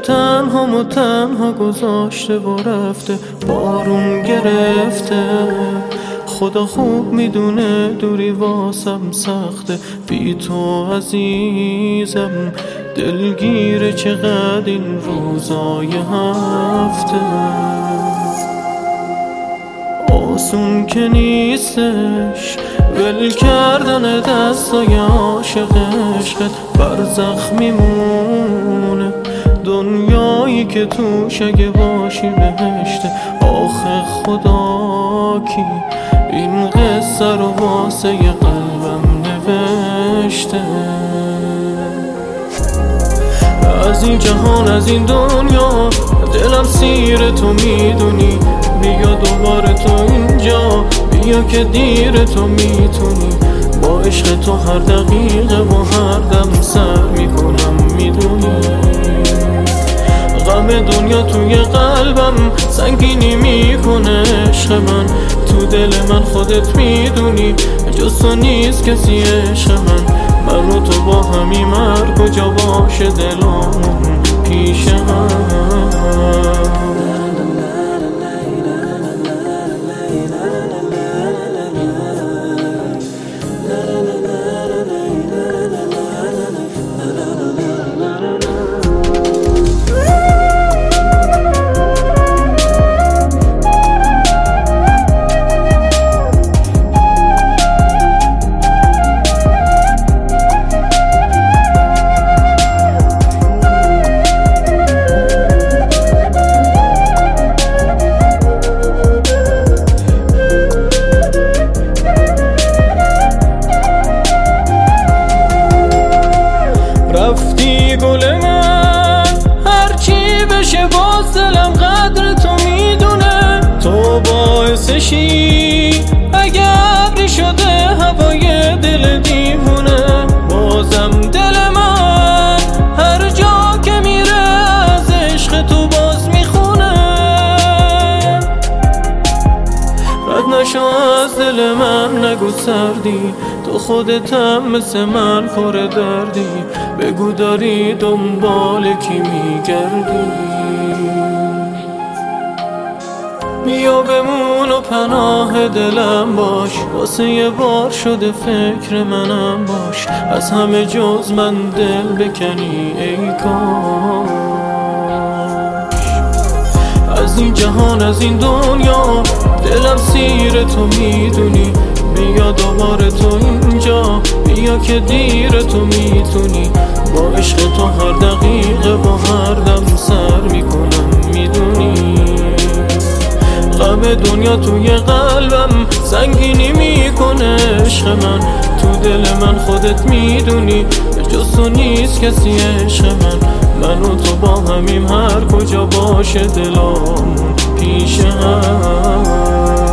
تنها گذاشته و رفته، بارون گرفته. خدا خوب میدونه دوری واسم سخته، بی تو عزیزم دلگیره چقدر این روزای هفته. آسون که نیستش ول کردن دستای عاشق عشقت، برزخ میمونه دنیایی که توش اگه باشی بهشته. آخه خدا کی این قصه رو واسه قلبم نوشته؟ از این جهان از این دنیا دلم سیر تو میدونی، بیا دوباره تو اینجا، بیا که دیر تو میتونی. با عشق تو هر دقیقه و هر دم سر میکنم میدونی. غم دنیا توی قلبم سنگینی میکنه عشق من، تو دل من خودت میدونی جز تو نیست کسی عشق من و تو با همیم هر کجا باشه دلامون پیش من. رفتی گل من هرچی بشه باز دلم قدر تو میدونه، تو باعثشی اگه ابری شده هوای دل دیوونه. بازم دل من هر جا که میره از عشق تو باز میخونه. رد نشو از دل من نگو سردی، تو خودتم مثل من پر دردی، بگو داری دنبال کی میگردی. بیا بمون و پناه دلم باش، واسه یه بار شده فکر منم باش. از همه جز من دل بکنی ای کاش. از این جهان از این دنیا دلم سیر تو میدونی، بیا دوباره تو اینجا، بیا که دیر تو میتونی. با عشق تو هر دقیقه و هر دم سر میکنم میدونی. غم دنیا توی قلبم سنگینی میکنه عشق من، تو دل من خودت میدونی جز تو نیست کسی عشق من و تو با همیم هر کجا باشه دلامون پیش هم.